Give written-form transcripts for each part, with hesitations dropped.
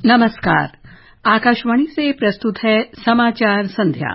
नमस्कार। आकाशवाणी से प्रस्तुत है समाचार संध्या।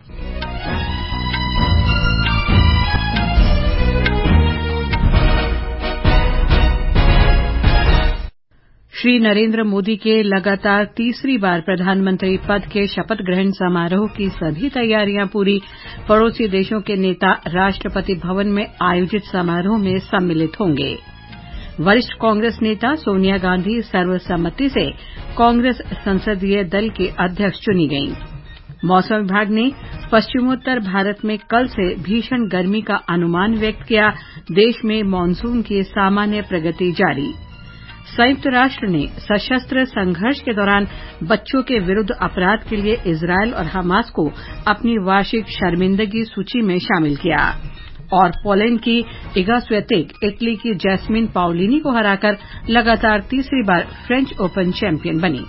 श्री नरेंद्र मोदी के लगातार तीसरी बार प्रधानमंत्री पद के शपथ ग्रहण समारोह की सभी तैयारियां पूरी। पड़ोसी देशों के नेता राष्ट्रपति भवन में आयोजित समारोह में सम्मिलित होंगे। वरिष्ठ कांग्रेस नेता सोनिया गांधी सर्वसम्मति से कांग्रेस संसदीय दल की अध्यक्ष चुनी गईं। मौसम विभाग ने पश्चिमोत्तर भारत में कल से भीषण गर्मी का अनुमान व्यक्त किया। देश में मानसून की सामान्य प्रगति जारी। संयुक्त राष्ट्र ने सशस्त्र संघर्ष के दौरान बच्चों के विरुद्ध अपराध के लिए इजरायल और हमास को अपनी वार्षिक शर्मिंदगी सूची में शामिल किया। और पोलैंड की इगा स्विएटेक इटली की जैस्मिन पाओलिनी को हराकर लगातार तीसरी बार फ्रेंच ओपन चैंपियन बनी।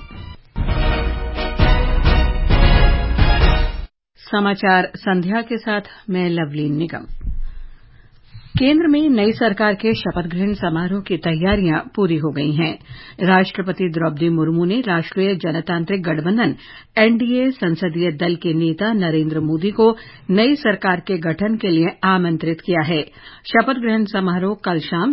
समाचार संध्या के साथ मैं लवलीन निगम। केंद्र में नई सरकार के शपथ ग्रहण समारोह की तैयारियां पूरी हो गई हैं। राष्ट्रपति द्रौपदी मुर्मू ने राष्ट्रीय जनतांत्रिक गठबंधन एनडीए संसदीय दल के नेता नरेंद्र मोदी को नई सरकार के गठन के लिए आमंत्रित किया है। शपथ ग्रहण समारोह कल शाम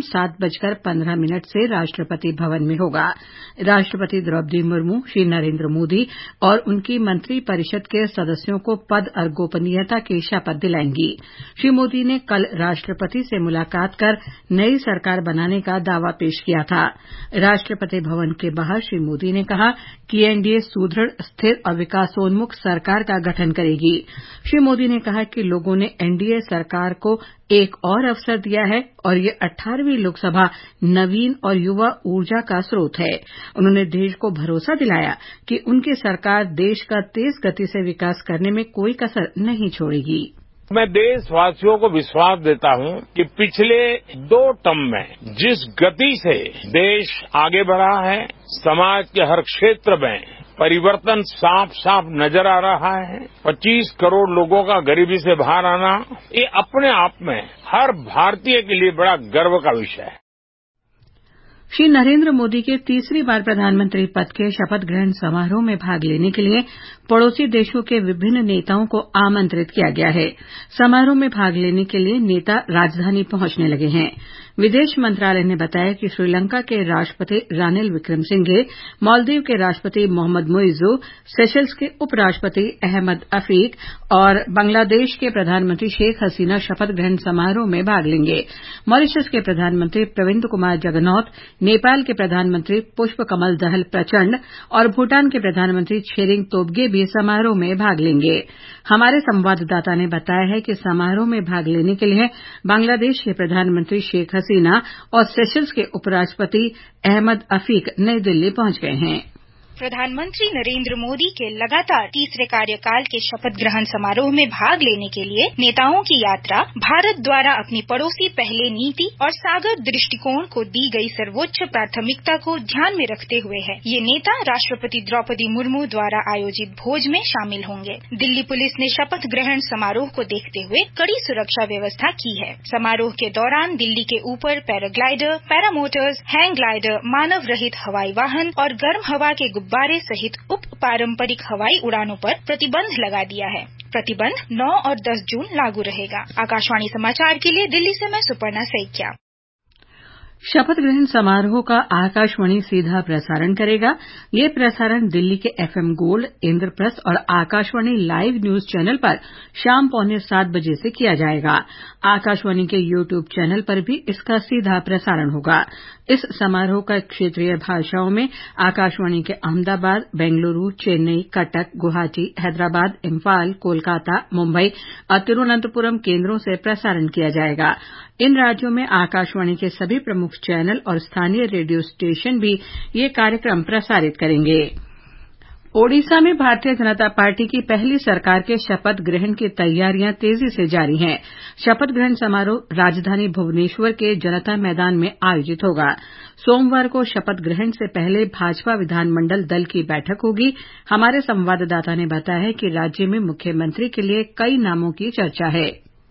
7:15 से राष्ट्रपति भवन में होगा। राष्ट्रपति द्रौपदी मुर्मू श्री नरेंद्र मोदी और उनकी मंत्रिपरिषद के सदस्यों को पद और गोपनीयता की शपथ दिलाएंगी। श्री मोदी ने कल राष्ट्रपति से मुलाकात कर नई सरकार बनाने का दावा पेश किया था। राष्ट्रपति भवन के बाहर श्री मोदी ने कहा कि एनडीए सुदृढ़, स्थिर और विकासोन्मुख सरकार का गठन करेगी। श्री मोदी ने कहा कि लोगों ने एनडीए सरकार को एक और अवसर दिया है और ये 18वीं लोकसभा नवीन और युवा ऊर्जा का स्रोत है। उन्होंने देश को भरोसा दिलाया कि उनकी सरकार देश का तेज गति से विकास करने में कोई कसर नहीं छोड़ेगी। मैं देशवासियों को विश्वास देता हूं कि पिछले 2 टर्म में जिस गति से देश आगे बढ़ा है, समाज के हर क्षेत्र में परिवर्तन साफ साफ नजर आ रहा है। 25 करोड़ लोगों का गरीबी से बाहर आना, ये अपने आप में हर भारतीय के लिए बड़ा गर्व का विषय है। श्री नरेंद्र मोदी के तीसरी बार प्रधानमंत्री पद के शपथ ग्रहण समारोह में भाग लेने के लिए पड़ोसी देशों के विभिन्न नेताओं को आमंत्रित किया गया है। समारोह में भाग लेने के लिए नेता राजधानी पहुंचने लगे हैं। विदेश मंत्रालय ने बताया कि श्रीलंका के राष्ट्रपति रानिल विक्रमसिंघे, मालदीव के राष्ट्रपति मोहम्मद मुइज्जू, सेशल्स के उपराष्ट्रपति अहमद अफीक और बांग्लादेश के प्रधानमंत्री शेख हसीना शपथ ग्रहण समारोह में भाग लेंगे। मॉरिशस के प्रधानमंत्री प्रविंद कुमार जगनॉथ, नेपाल के प्रधानमंत्री पुष्प कमल दहल प्रचंड और भूटान के प्रधानमंत्री छेरिंग तोब्गे भी समारोह में भाग लेंगे। हमारे संवाददाता ने बताया है कि समारोह में भाग लेने के लिए बांग्लादेश के प्रधानमंत्री शेख हसीना और सेशल्स के उपराष्ट्रपति अहमद अफीक नई दिल्ली पहुंच गए हैं। प्रधानमंत्री नरेंद्र मोदी के लगातार तीसरे कार्यकाल के शपथ ग्रहण समारोह में भाग लेने के लिए नेताओं की यात्रा भारत द्वारा अपनी पड़ोसी पहले नीति और सागर दृष्टिकोण को दी गई सर्वोच्च प्राथमिकता को ध्यान में रखते हुए है। ये नेता राष्ट्रपति द्रौपदी मुर्मू द्वारा आयोजित भोज में शामिल होंगे। दिल्ली पुलिस ने शपथ ग्रहण समारोह को देखते हुए कड़ी सुरक्षा व्यवस्था की है। समारोह के दौरान दिल्ली के ऊपर पैराग्लाइडर, पैरामोटर्स, हैंग ग्लाइडर, मानव रहित हवाई वाहन और गर्म हवा के गुब्बारे सहित उप पारंपरिक हवाई उड़ानों पर प्रतिबंध लगा दिया है। प्रतिबंध 9 और 10 जून लागू रहेगा। आकाशवाणी समाचार के लिए दिल्ली से मैं सुपर्णा सैकिया। शपथ ग्रहण समारोह का आकाशवाणी सीधा प्रसारण करेगा। ये प्रसारण दिल्ली के एफएम गोल्ड, इंद्रप्रस्थ और आकाशवाणी लाइव न्यूज चैनल पर शाम 6:45 बजे से किया जाएगा। आकाशवाणी के यूट्यूब चैनल पर भी इसका सीधा प्रसारण होगा। इस समारोह का क्षेत्रीय भाषाओं में आकाशवाणी के अहमदाबाद, बेंगलुरु, चेन्नई, कटक, गुवाहाटी, हैदराबाद, इम्फाल, कोलकाता, मुंबई और तिरुवनंतपुरम केंद्रों से प्रसारण किया जाएगा। इन राज्यों में आकाशवाणी के सभी प्रमुख चैनल और स्थानीय रेडियो स्टेशन भी ये कार्यक्रम प्रसारित करेंगे। ओडिशा में भारतीय जनता पार्टी की पहली सरकार के शपथ ग्रहण की तैयारियां तेजी से जारी हैं। शपथ ग्रहण समारोह राजधानी भुवनेश्वर के जनता मैदान में आयोजित होगा। सोमवार को शपथ ग्रहण से पहले भाजपा विधानमंडल दल की बैठक होगी। हमारे संवाददाता ने बताया है कि राज्य में मुख्यमंत्री के लिए कई नामों की चर्चा है।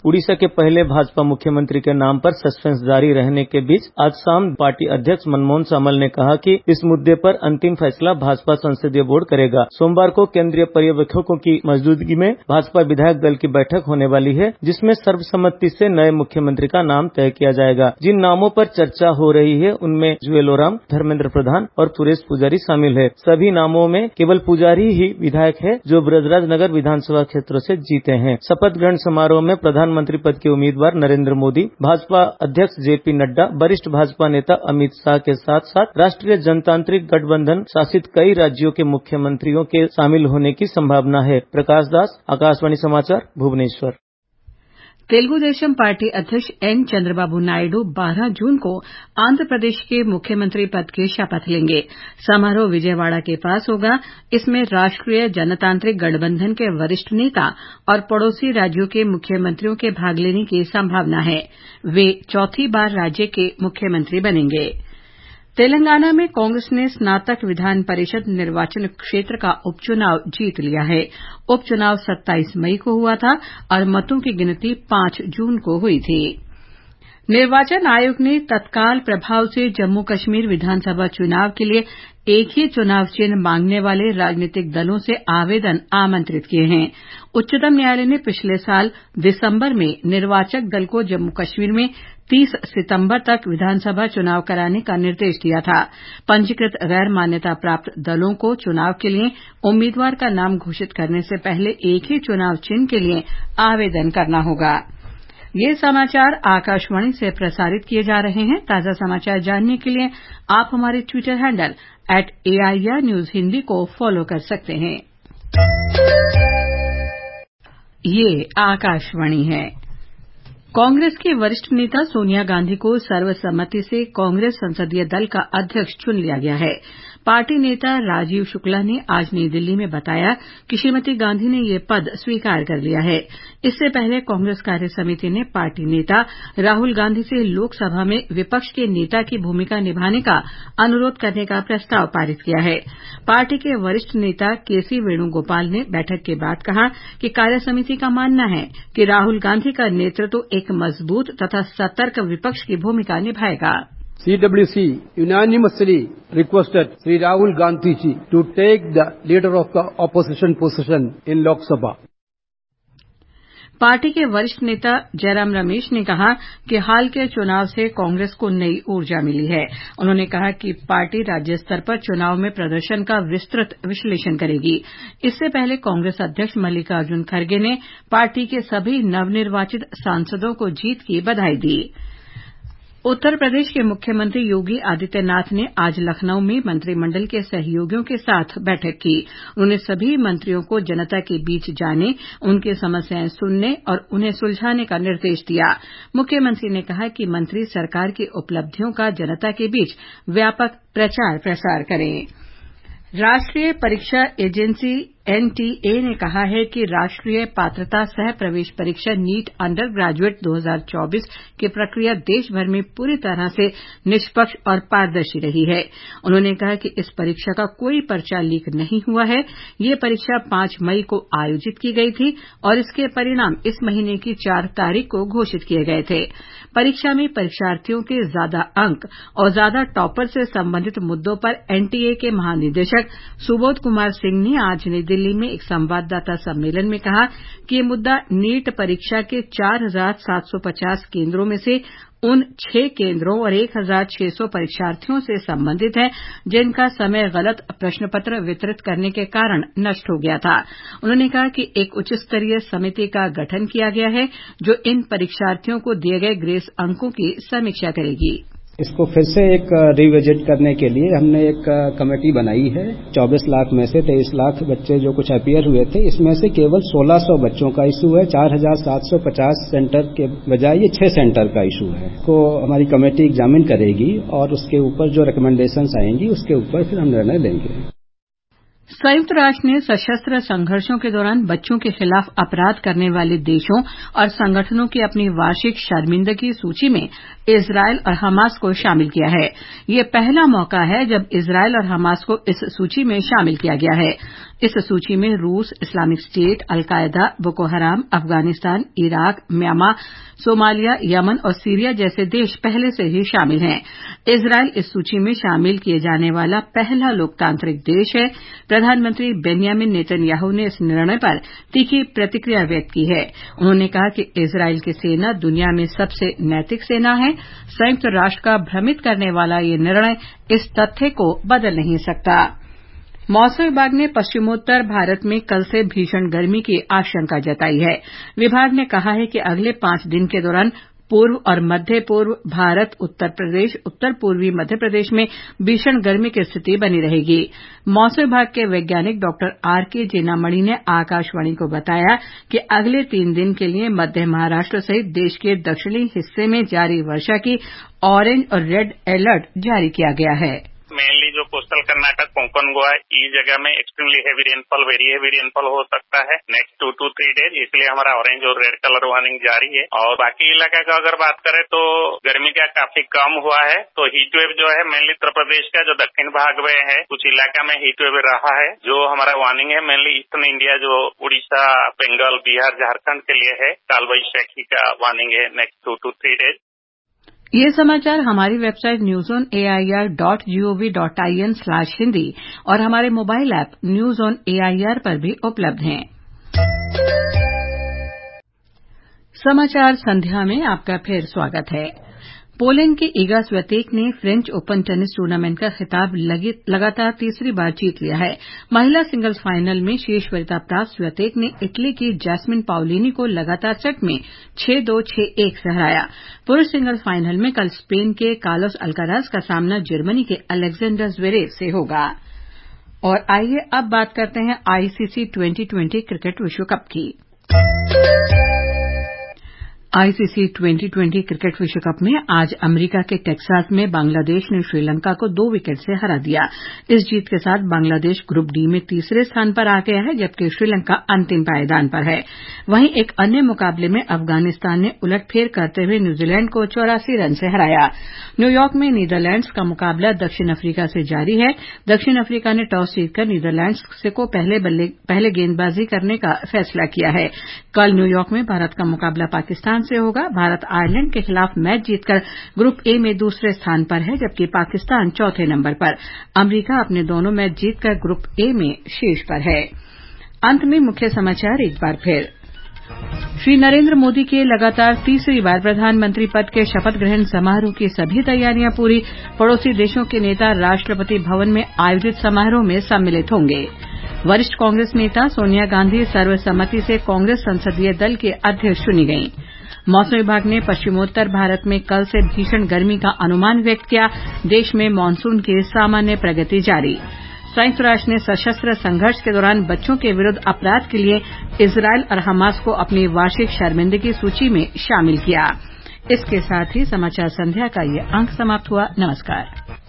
उड़ीसा के पहले भाजपा मुख्यमंत्री के नाम पर सस्पेंस जारी रहने के बीच आज शाम पार्टी अध्यक्ष मनमोहन सामल ने कहा कि इस मुद्दे पर अंतिम फैसला भाजपा संसदीय बोर्ड करेगा। सोमवार को केंद्रीय पर्यवेक्षकों की मौजूदगी में भाजपा विधायक दल की बैठक होने वाली है, जिसमें सर्वसम्मति से नए मुख्यमंत्री का नाम तय किया जाएगा। जिन नामों पर चर्चा हो रही है उनमें जुएल ओराम, धर्मेंद्र प्रधान और सुरेश पुजारी शामिल है। सभी नामों में केवल पुजारी ही विधायक है जो ब्रजराज नगर विधानसभा क्षेत्र से जीते हैं। शपथ ग्रहण समारोह में प्रधानमंत्री पद के उम्मीदवार नरेंद्र मोदी, भाजपा अध्यक्ष जेपी नड्डा, वरिष्ठ भाजपा नेता अमित शाह के साथ साथ राष्ट्रीय जनतांत्रिक गठबंधन शासित कई राज्यों के मुख्यमंत्रियों के शामिल होने की संभावना है। प्रकाश दास, आकाशवाणी समाचार, भुवनेश्वर। तेलुगु देशम पार्टी अध्यक्ष एन चंद्रबाबू नायडू 12 जून को आंध्र प्रदेश के मुख्यमंत्री पद की शपथ लेंगे। समारोह विजयवाड़ा के पास होगा। इसमें राष्ट्रीय जनतांत्रिक गठबंधन के वरिष्ठ नेता और पड़ोसी राज्यों के मुख्यमंत्रियों के भाग लेने की संभावना है। वे चौथी बार राज्य के मुख्यमंत्री बनेंगे। तेलंगाना में कांग्रेस ने स्नातक विधान परिषद निर्वाचन क्षेत्र का उपचुनाव जीत लिया है। उपचुनाव 27 मई को हुआ था और मतों की गिनती 5 जून को हुई थी। निर्वाचन आयोग ने तत्काल प्रभाव से जम्मू कश्मीर विधानसभा चुनाव के लिए एक ही चुनाव चिन्ह मांगने वाले राजनीतिक दलों से आवेदन आमंत्रित किए हैं। उच्चतम न्यायालय ने पिछले साल दिसंबर में निर्वाचक दल को जम्मू कश्मीर में 30 सितंबर तक विधानसभा चुनाव कराने का निर्देश दिया था। पंजीकृत गैर मान्यता प्राप्त दलों को चुनाव के लिए उम्मीदवार का नाम घोषित करने से पहले एक ही चुनाव चिन्ह के लिए आवेदन करना होगा। ये समाचार आकाशवाणी से प्रसारित किए जा रहे हैं। ताजा समाचार जानने के लिए आप हमारे Twitter handle @AIR News Hindi को फॉलो कर सकते हैं। ये आकाशवाणी है। कांग्रेस की वरिष्ठ नेता सोनिया गांधी को सर्वसम्मति से कांग्रेस संसदीय दल का अध्यक्ष चुन लिया गया है। पार्टी नेता राजीव शुक्ला ने आज नई दिल्ली में बताया कि श्रीमती गांधी ने ये पद स्वीकार कर लिया है। इससे पहले कांग्रेस कार्य समिति ने पार्टी नेता राहुल गांधी से लोकसभा में विपक्ष के नेता की भूमिका निभाने का अनुरोध करने का प्रस्ताव पारित किया है। पार्टी के वरिष्ठ नेता केसी वेणुगोपाल ने बैठक के बाद कहा कि कार्य समिति का मानना है कि राहुल गांधी का नेतृत्व एक मजबूत तथा सतर्क विपक्ष की भूमिका निभाएगा। CWC unanimously requested Sri Rahul Gandhi ji to take the leader of the opposition position in Lok Sabha. Party के वरिष्ठ नेता जयराम रमेश ने कहा कि हाल के चुनाव से कांग्रेस को नई ऊर्जा मिली है। उन्होंने कहा कि पार्टी राज्य स्तर पर चुनाव में प्रदर्शन का विस्तृत विश्लेषण करेगी। इससे पहले कांग्रेस अध्यक्ष मल्लिकार्जुन खड़गे ने पार्टी के सभी नवनिर्वाचित सांसदों को जीत की बधाई दी। उत्तर प्रदेश के मुख्यमंत्री योगी आदित्यनाथ ने आज लखनऊ में मंत्रिमंडल के सहयोगियों के साथ बैठक की। उन्होंने सभी मंत्रियों को जनता के बीच जाने, उनकी समस्याएं सुनने और उन्हें सुलझाने का निर्देश दिया। मुख्यमंत्री ने कहा कि मंत्री सरकार की उपलब्धियों का जनता के बीच व्यापक प्रचार प्रसार करें। राष्ट्रीय परीक्षा एजेंसी NTA ने कहा है कि राष्ट्रीय पात्रता सह प्रवेश परीक्षा नीट अंडर ग्रेजुएट 2024 की प्रक्रिया देश भर में पूरी तरह से निष्पक्ष और पारदर्शी रही है। उन्होंने कहा कि इस परीक्षा का कोई पर्चा लीक नहीं हुआ है। ये परीक्षा 5 मई को आयोजित की गई थी और इसके परिणाम इस महीने की 4 तारीख को घोषित किए गए थे। परीक्षा में परीक्षार्थियों के ज्यादा अंक और ज्यादा टॉपर से संबंधित मुद्दों पर NTA के महानिदेशक सुबोध कुमार सिंह ने आज नई दिल्ली में एक संवाददाता सम्मेलन में कहा कि ये मुद्दा नीट परीक्षा के 4,750 केंद्रों में से उन 6 केंद्रों और 1,600 परीक्षार्थियों से संबंधित है जिनका समय गलत प्रश्नपत्र वितरित करने के कारण नष्ट हो गया था। उन्होंने कहा कि एक उच्च स्तरीय समिति का गठन किया गया है जो इन परीक्षार्थियों को दिए गए ग्रेस अंकों की समीक्षा करेगी। इसको फिर से एक रिविजिट करने के लिए हमने एक कमेटी बनाई है। 24 लाख में से 23 लाख बच्चे जो कुछ अपीयर हुए थे, इसमें से केवल 1600 बच्चों का इशू है। 4,750 सेंटर के बजाय ये 6 सेंटर का इशू है। को हमारी कमेटी एग्जामिन करेगी और उसके ऊपर जो रिकमेंडेशंस आएंगी उसके ऊपर फिर हम निर्णय लेंगे। संयुक्त राष्ट्र ने सशस्त्र संघर्षों के दौरान बच्चों के खिलाफ अपराध करने वाले देशों और संगठनों की अपनी वार्षिक शर्मिंदगी सूची में इजरायल और हमास को शामिल किया है। यह पहला मौका है जब इजरायल और हमास को इस सूची में शामिल किया गया है। इस सूची में रूस, Islamic state, Al Qaeda, Boko Haram, Afghanistan, Iraq, Myanmar, Somalia, Yemen और सीरिया जैसे देश पहले से ही शामिल हैं। इजरायल इस सूची में शामिल किए जाने वाला पहला लोकतांत्रिक देश है। प्रधानमंत्री बेन्यामिन नेतन्याहू ने इस निर्णय पर तीखी प्रतिक्रिया व्यक्त की है। उन्होंने कहा कि इजरायल की सेना दुनिया में सबसे नैतिक सेना है। संयुक्त राष्ट्र का भ्रमित करने वाला ये निर्णय इस तथ्य को बदल नहीं सकता। मौसम विभाग ने पश्चिमोत्तर भारत में कल से भीषण गर्मी की आशंका जताई है। विभाग ने कहा है कि अगले 5 दिन के दौरान पूर्व और मध्य पूर्व भारत, उत्तर प्रदेश, उत्तर पूर्वी मध्य प्रदेश में भीषण गर्मी की स्थिति बनी रहेगी। मौसम विभाग के वैज्ञानिक डॉक्टर आरके जेनामणि ने आकाशवाणी को बताया कि अगले 3 दिन के लिए मध्य महाराष्ट्र सहित देश के दक्षिणी हिस्से में जारी वर्षा की ऑरेंज और रेड अलर्ट जारी किया गया है। मेनली जो कोस्टल कर्नाटक, कोंकण, गोवा, ये जगह में extremely heavy rainfall, very heavy rainfall हो सकता है नेक्स्ट 2 to 3 डेज। इसलिए हमारा ऑरेंज और रेड कलर वार्निंग जारी है। और बाकी इलाका का अगर बात करें तो गर्मी का काफी कम हुआ है। तो हीट वेव जो है मेनली उत्तर प्रदेश का जो दक्षिण भाग में है, कुछ इलाका में हीट वेव रहा है। जो हमारा वार्निंग है मेनली ईस्टर्न इंडिया, जो उड़ीसा, बंगाल, बिहार, झारखंड के लिए है, काल वैशाखी का वार्निंग है नेक्स्ट 2 to 3 डेज। ये समाचार हमारी वेबसाइट newsonair.gov.in/hindi और हमारे mobile app news on AIR पर भी उपलब्ध हैं। समाचार संध्या में आपका फिर स्वागत है। पोलैंड के इगा स्वियातेक ने फ्रेंच ओपन टेनिस टूर्नामेंट का खिताब लगातार तीसरी बार जीत लिया है। महिला सिंगल्स फाइनल में शीर्ष वरीयता प्राप्त स्वियातेक ने इटली की जैस्मिन पाओलिनी को लगातार सेट में 6-2, 6-1 से हराया। पुरुष सिंगल्स फाइनल में कल स्पेन के कार्लोस अल्काराज का सामना जर्मनी के अलेक्जेंडर ज़्वेरेव से होगा। और आइए अब बात करते हैं आईसीसी 2020 क्रिकेट विश्व कप की। आईसीसी 2020 क्रिकेट विश्व कप में आज अमेरिका के टेक्सास में बांग्लादेश ने श्रीलंका को 2 विकेट से हरा दिया। इस जीत के साथ बांग्लादेश ग्रुप डी में तीसरे स्थान पर आ गया है, जबकि श्रीलंका अंतिम पायदान पर है। वहीं एक अन्य मुकाबले में अफगानिस्तान ने उलटफेर करते हुए न्यूजीलैंड को 84 रन से हराया। न्यूयॉर्क में नीदरलैंड्स का मुकाबला दक्षिण अफ्रीका से जारी है। दक्षिण अफ्रीका ने टॉस जीतकर नीदरलैंड्स को पहले गेंदबाजी करने का फैसला किया है। कल न्यूयॉर्क में भारत का मुकाबला पाकिस्तान से होगा। भारत आयरलैंड के खिलाफ मैच जीतकर ग्रुप ए में दूसरे स्थान पर है, जबकि पाकिस्तान चौथे नंबर पर। अमेरिका अपने दोनों मैच जीतकर ग्रुप ए में शीर्ष पर है। अंत में मुख्य समाचार एक बार फिर। श्री नरेंद्र मोदी के लगातार तीसरी बार प्रधानमंत्री पद के शपथ ग्रहण समारोह की सभी तैयारियां पूरी। पड़ोसी देशों के नेता राष्ट्रपति भवन में आयोजित समारोह में सम्मिलित होंगे। वरिष्ठ कांग्रेस नेता सोनिया गांधी सर्वसम्मति से कांग्रेस संसदीय दल की अध्यक्ष चुनी गईं। मौसम विभाग ने पश्चिमोत्तर भारत में कल से भीषण गर्मी का अनुमान व्यक्त किया। देश में मानसून की सामान्य प्रगति जारी। संयुक्त राष्ट्र ने सशस्त्र संघर्ष के दौरान बच्चों के विरुद्ध अपराध के लिए इजरायल और हमास को अपनी वार्षिक शर्मिंदगी सूची में शामिल किया। इसके साथ ही समाचार संध्या का ये अंक समाप्त हुआ। नमस्कार।